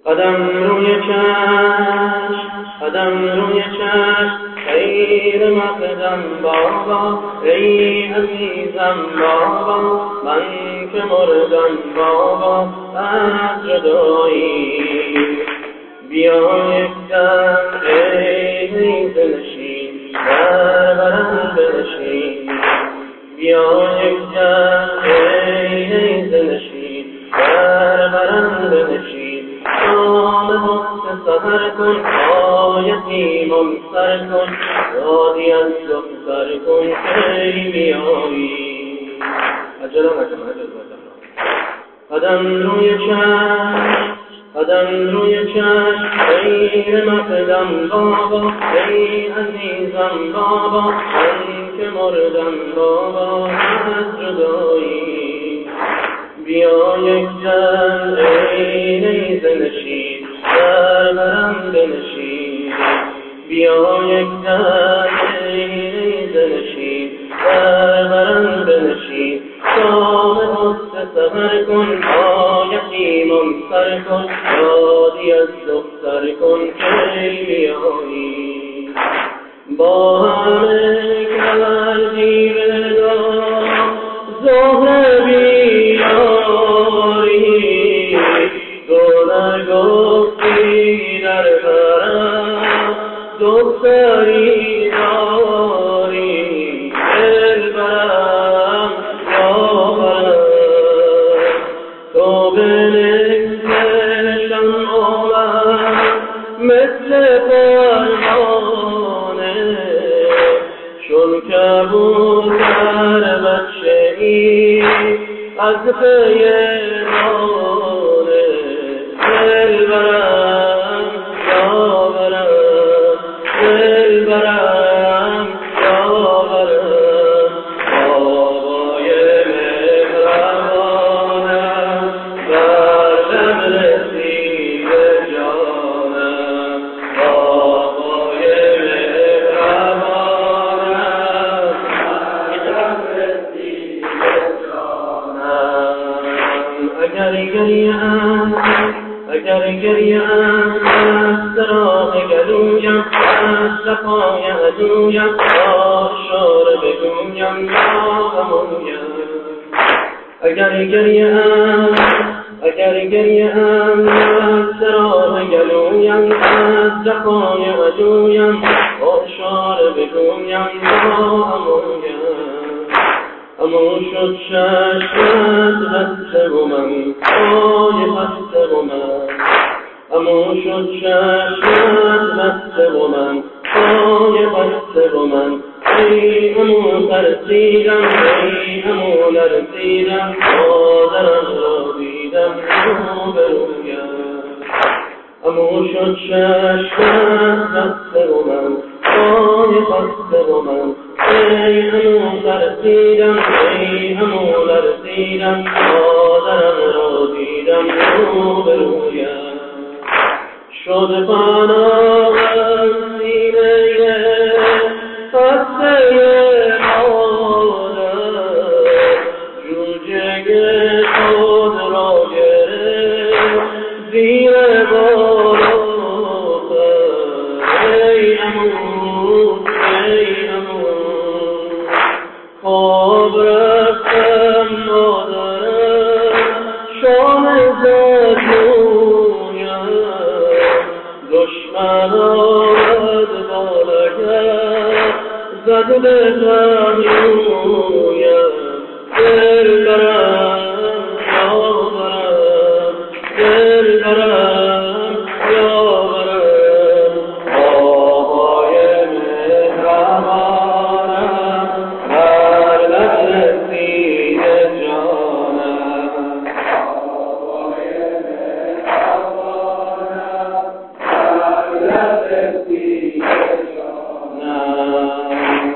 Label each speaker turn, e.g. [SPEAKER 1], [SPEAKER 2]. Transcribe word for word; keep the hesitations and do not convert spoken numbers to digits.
[SPEAKER 1] قدم روی چشم، قدم روی چشم، خیر مقدم بابا، ای عزیزم بابا، من که مردم بابا از جدایی. بیا یک دم ای نیزه نشین، در برم بنشین. بیا یک دم ای نیزه نشین، در برم بنشین. شام حسن سحر کن، آیتیمم سر کن، یادی از دختر کن کی میایی. عجله نکن، عجله نکن. قدم روی چشم، قدم روی چشم، خیر مقدم بابا، ای عزیزم بابا، من که مردم بابا از جدایی. بیا یک دم ای نیزه نشین، در برم بنشین. بیا یک دم ای نیزه نشین، در برم بنشین. شام حسن سحر کن، آیتیمم سر کن، یادی از دختر کن کی میایی. با همه کردی وداع زهره بیاری، تو نگفتی در برم دختری داری. دلبرم یاورم، تو بنگه شمعم مثل پروانه، چون کبوتر بچه ای از پی نانه. دلبرم یاورم، دلبرم یاورم، بابای مهربانم، بر لب رسید جانم. بابای مهربانم، بر لب رسید جانم. اگر گریه‌ام، اگر گریه‌ام از سراغ گلویم، از صفای عدویم، آشاره بگویم ناغمویم. اگر گریه‌ام، اگر گریه‌ام از سراغ گلویم، از صفای عدویم، آشاره بگویم ناغمویم. اما شد چشمت بسته و من پای بسته و من، اما شد چشمت بسته و من پای بسته و من. ای امو ترسیدم، ای امو لرزیدم، مادرم را دیدم روبرویم. اما شد چشمت بسته و من پای بسته و من. ای امو ترسیدم، ای امو لرزیدم، مادرم را دیدم روبرویم. شد پناهم سینه خسته مادر، جوجه خود را گرفت زیر بال آخر. ای امو، ای امو، خواب رفتم مادرم، شام زد رویم. دشمن آمد با لگد، زد به غم